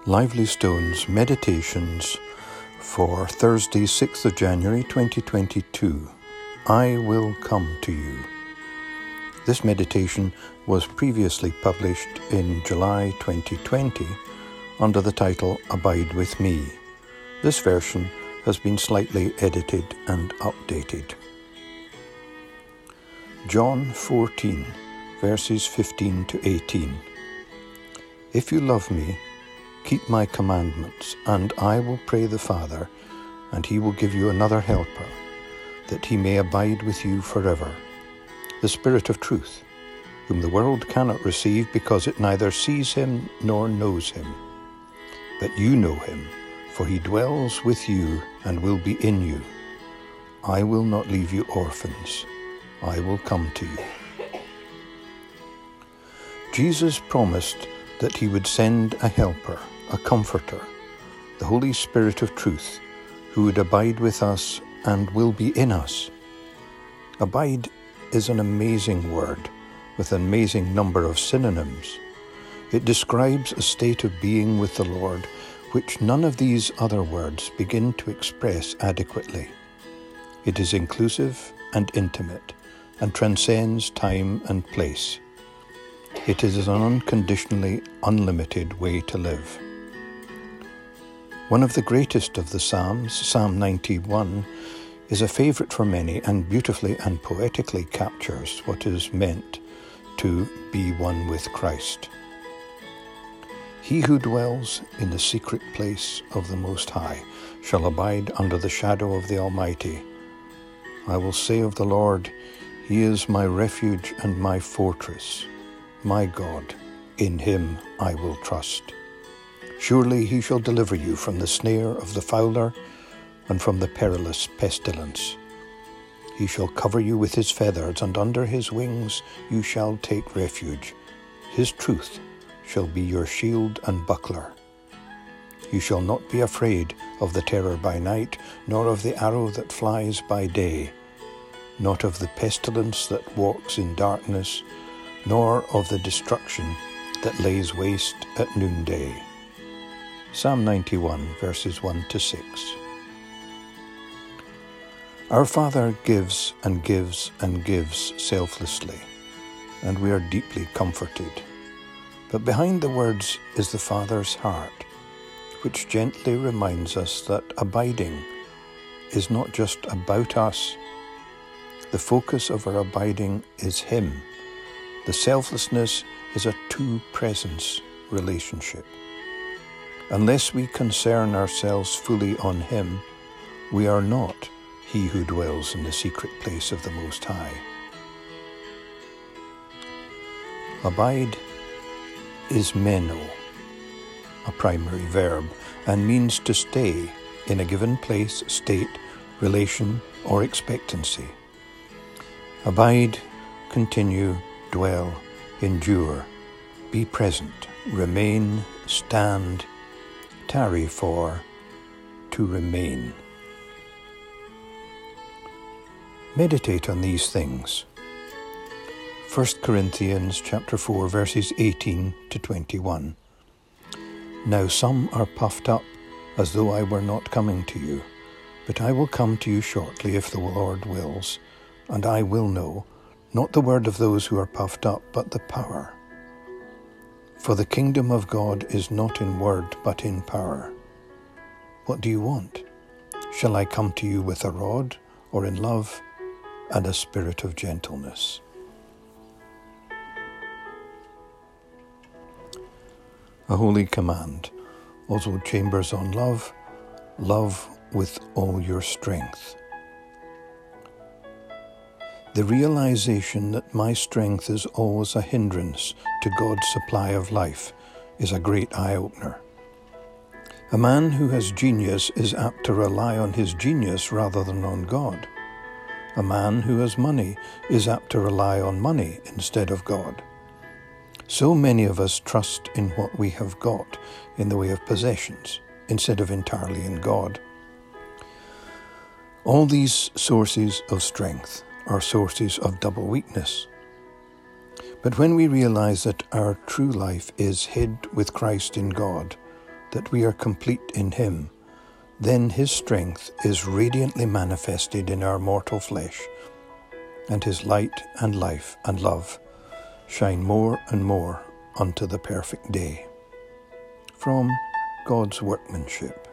Lively Stones Meditations for Thursday, 6th of January 2022. I Will Come to You. This meditation was previously published in July 2020 under the title Abide With Me. This version has been slightly edited and updated. John 14, verses 15 to 18. If you love me, keep my commandments, and I will pray the Father, and he will give you another helper, that he may abide with you forever, the Spirit of truth, whom the world cannot receive because it neither sees him nor knows him. But you know him, for he dwells with you and will be in you. I will not leave you orphans. I will come to you. Jesus promised that he would send a helper, a comforter, the Holy Spirit of truth, who would abide with us and will be in us. Abide is an amazing word with an amazing number of synonyms. It describes a state of being with the Lord which none of these other words begin to express adequately. It is inclusive and intimate and transcends time and place. It is an unconditionally unlimited way to live. One of the greatest of the Psalms, Psalm 91, is a favourite for many and beautifully and poetically captures what is meant to be one with Christ. He who dwells in the secret place of the Most High shall abide under the shadow of the Almighty. I will say of the Lord, He is my refuge and my fortress, my God, in him I will trust. Surely he shall deliver you from the snare of the fowler and from the perilous pestilence. He shall cover you with his feathers, and under his wings you shall take refuge. His truth shall be your shield and buckler. You shall not be afraid of the terror by night, nor of the arrow that flies by day, not of the pestilence that walks in darkness, nor of the destruction that lays waste at noonday. Psalm 91, verses 1 to 6. Our Father gives and gives and gives selflessly, and we are deeply comforted. But behind the words is the Father's heart, which gently reminds us that abiding is not just about us. The focus of our abiding is Him. The selflessness is a two-presence relationship. Unless we concern ourselves fully on Him, we are not He who dwells in the secret place of the Most High. Abide is meno, a primary verb, and means to stay in a given place, state, relation, or expectancy. Abide, continue, dwell, endure, be present, remain, stand, tarry for, to remain. Meditate on these things. 1 Corinthians chapter 4, verses 18 to 21. Now some are puffed up as though I were not coming to you, but I will come to you shortly if the Lord wills, and I will know, not the word of those who are puffed up, but the power. For the kingdom of God is not in word, but in power. What do you want? Shall I come to you with a rod, or in love and a spirit of gentleness? A holy command. Oswald Chambers on love. Love with all your strength. The realization that my strength is always a hindrance to God's supply of life is a great eye-opener. A man who has genius is apt to rely on his genius rather than on God. A man who has money is apt to rely on money instead of God. So many of us trust in what we have got in the way of possessions instead of entirely in God. All these sources of strength are sources of double weakness. But when we realize that our true life is hid with Christ in God, that we are complete in him, then his strength is radiantly manifested in our mortal flesh, and his light and life and love shine more and more unto the perfect day. From God's workmanship.